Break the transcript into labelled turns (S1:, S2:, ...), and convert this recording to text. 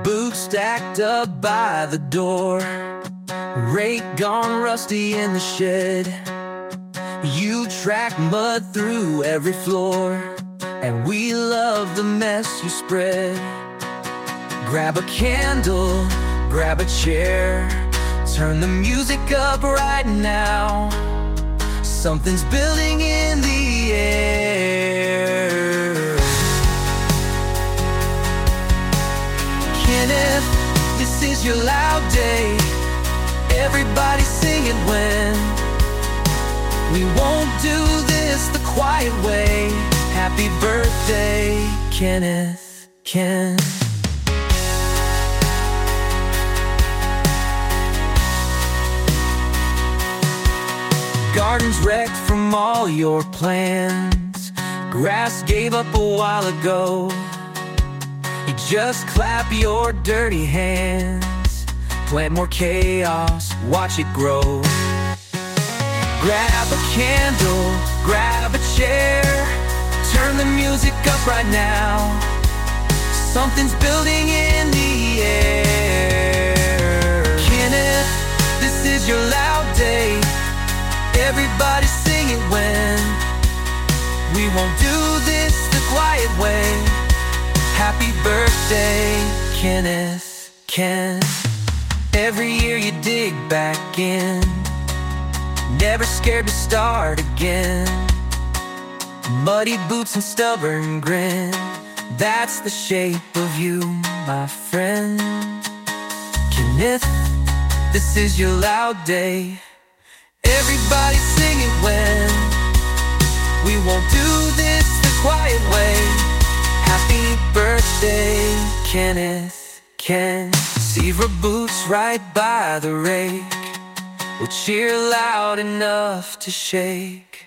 S1: boots stacked up by the door, rake gone rusty in the shed. You track mud through every floor, and we love the mess you spread. Grab a candle, grab a chair, turn the music up right now. Something's building in the air. Kenneth, this is your loud day. Everybody sing it when we won't do this the quiet way. Happy birthday, Kenneth, Ken. Garden's wrecked from all your plans. Grass gave up a while ago. You just clap your dirty hands. Plant more chaos, watch it grow. Grab a candle, grab a chair, turn the music up right now. Something's building in the air. Kenneth, this is your loud day. Everybody sing it when we won't do this the quiet way. Happy birthday, Kenneth, Ken. Every year you dig back in, never scared to start again. Muddy boots and stubborn grin, that's the shape of you, my friend. Kenneth, this is your loud day. Everybody sing it when we won't do this the quiet way. Happy birthday, Kenneth, Ken. Zebra boots right by the rake will cheer loud enough to shake.